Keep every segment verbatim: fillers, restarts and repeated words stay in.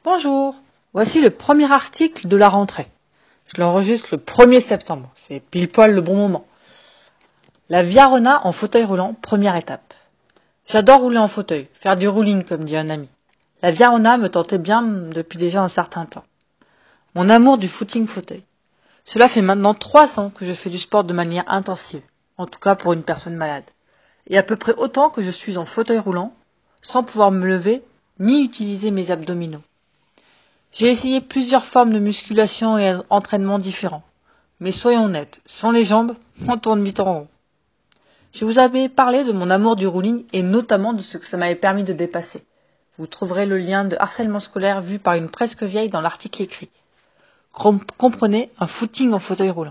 Bonjour, voici le premier article de la rentrée. Je l'enregistre le premier septembre, c'est pile poil le bon moment. La Viarona en fauteuil roulant, première étape. J'adore rouler en fauteuil, faire du rouling comme dit un ami. La Viarona me tentait bien depuis déjà un certain temps. Mon amour du footing fauteuil. Cela fait maintenant trois ans que je fais du sport de manière intensive, en tout cas pour une personne malade. Et à peu près autant que je suis en fauteuil roulant, sans pouvoir me lever ni utiliser mes abdominaux. J'ai essayé plusieurs formes de musculation et entraînements différents. Mais soyons honnêtes, sans les jambes, on tourne vite en rond. Je vous avais parlé de mon amour du rouling et notamment de ce que ça m'avait permis de dépasser. Vous trouverez le lien de harcèlement scolaire vu par une presque vieille dans l'article écrit. Comprenez un footing en fauteuil roulant.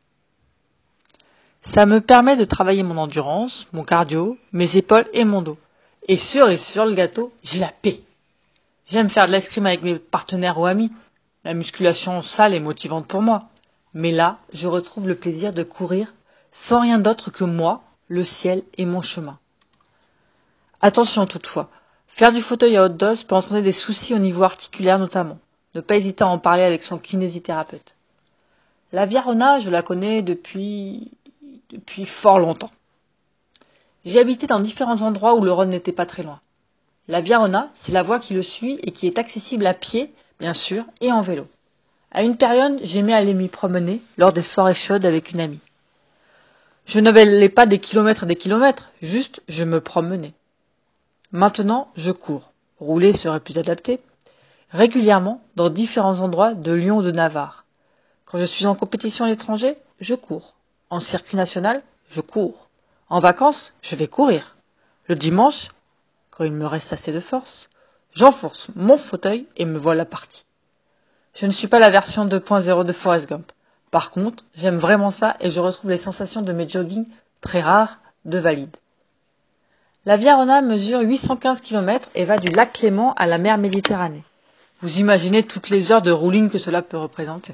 Ça me permet de travailler mon endurance, mon cardio, mes épaules et mon dos. Et cerise sur le gâteau, j'ai la paix. J'aime faire de l'escrime avec mes partenaires ou amis. La musculation sale est motivante pour moi. Mais là, je retrouve le plaisir de courir sans rien d'autre que moi, le ciel et mon chemin. Attention toutefois, faire du fauteuil à haute dose peut entraîner des soucis au niveau articulaire notamment. Ne pas hésiter à en parler avec son kinésithérapeute. La Viarona, je la connais depuis, depuis fort longtemps. J'ai habité dans différents endroits où le Rhône n'était pas très loin. La Viarona, c'est la voie qui le suit et qui est accessible à pied, bien sûr, et en vélo. À une période, j'aimais aller m'y promener lors des soirées chaudes avec une amie. Je n'avais pas des kilomètres et des kilomètres, juste je me promenais. Maintenant, je cours. Rouler serait plus adapté. Régulièrement, dans différents endroits de Lyon ou de Navarre. Quand je suis en compétition à l'étranger, je cours. En circuit national, je cours. En vacances, je vais courir. Le dimanche, quand il me reste assez de force, j'enfonce mon fauteuil et me voilà parti. Je ne suis pas la version deux point zéro de Forrest Gump. Par contre, j'aime vraiment ça et je retrouve les sensations de mes joggings très rares de valides. La Viarona mesure huit cent quinze kilomètres et va du lac Clément à la mer Méditerranée. Vous imaginez toutes les heures de rouling que cela peut représenter.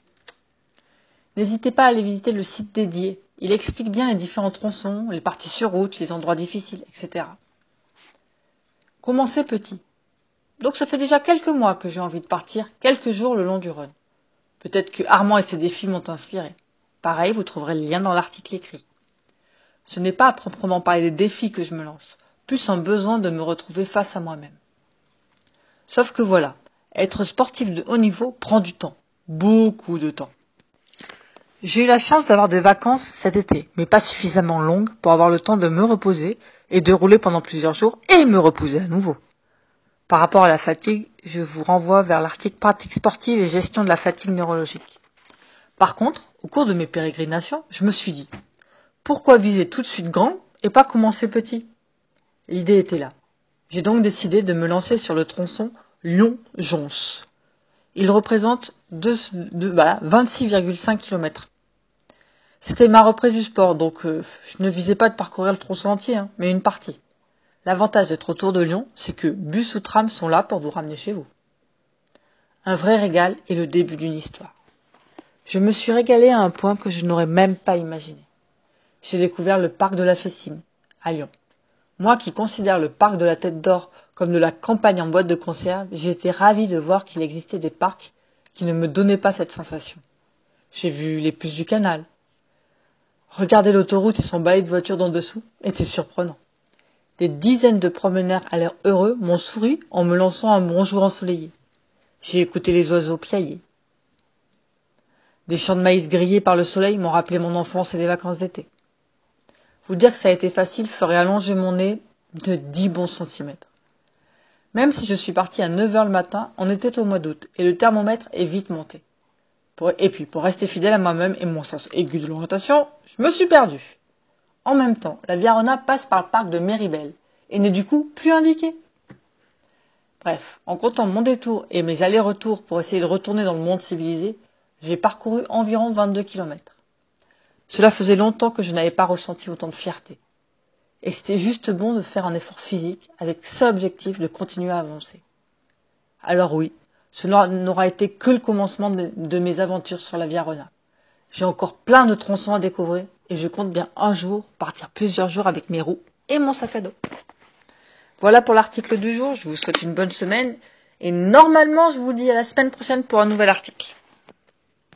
N'hésitez pas à aller visiter le site dédié. Il explique bien les différents tronçons, les parties sur route, les endroits difficiles, et cetera. Commencez petit. Donc ça fait déjà quelques mois que j'ai envie de partir quelques jours le long du Rhône. Peut-être que Armand et ses défis m'ont inspiré. Pareil, vous trouverez le lien dans l'article écrit. Ce n'est pas à proprement parler des défis que je me lance, plus un besoin de me retrouver face à moi-même. Sauf que voilà, être sportif de haut niveau prend du temps, beaucoup de temps. J'ai eu la chance d'avoir des vacances cet été, mais pas suffisamment longues pour avoir le temps de me reposer et de rouler pendant plusieurs jours et me reposer à nouveau. Par rapport à la fatigue, je vous renvoie vers l'article pratique sportive et gestion de la fatigue neurologique. Par contre, au cours de mes pérégrinations, je me suis dit, pourquoi viser tout de suite grand et pas commencer petit? L'idée était là. J'ai donc décidé de me lancer sur le tronçon Lyon-Jons. Il représente deux, deux, voilà, vingt-six virgule cinq kilomètres. C'était ma reprise du sport, donc euh, je ne visais pas de parcourir le tronçon entier, hein, mais une partie. L'avantage d'être autour de Lyon, c'est que bus ou tram sont là pour vous ramener chez vous. Un vrai régal et le début d'une histoire. Je me suis régalé à un point que je n'aurais même pas imaginé. J'ai découvert le parc de la Fessine, à Lyon. Moi qui considère le parc de la Tête d'Or comme de la campagne en boîte de conserve, j'ai été ravie de voir qu'il existait des parcs qui ne me donnaient pas cette sensation. J'ai vu les puces du canal. Regarder l'autoroute et son balai de voitures d'en dessous était surprenant. Des dizaines de promeneurs à l'air heureux m'ont souri en me lançant un bonjour ensoleillé. J'ai écouté les oiseaux piailler. Des champs de maïs grillés par le soleil m'ont rappelé mon enfance et les vacances d'été. Vous dire que ça a été facile ferait allonger mon nez de dix bons centimètres. Même si je suis partie à neuf heures le matin, on était au mois d'août et le thermomètre est vite monté. Pour, et puis, pour rester fidèle à moi-même et mon sens aigu de l'orientation, je me suis perdue. En même temps, la Viarona passe par le parc de Méribel et n'est du coup plus indiquée. Bref, en comptant mon détour et mes allers-retours pour essayer de retourner dans le monde civilisé, j'ai parcouru environ vingt-deux kilomètres. Cela faisait longtemps que je n'avais pas ressenti autant de fierté. Et c'était juste bon de faire un effort physique avec seul objectif de continuer à avancer. Alors oui, ce n'aura été que le commencement de, de mes aventures sur la Viarona. J'ai encore plein de tronçons à découvrir et je compte bien un jour partir plusieurs jours avec mes roues et mon sac à dos. Voilà pour l'article du jour, je vous souhaite une bonne semaine Et normalement, je vous dis à la semaine prochaine pour un nouvel article.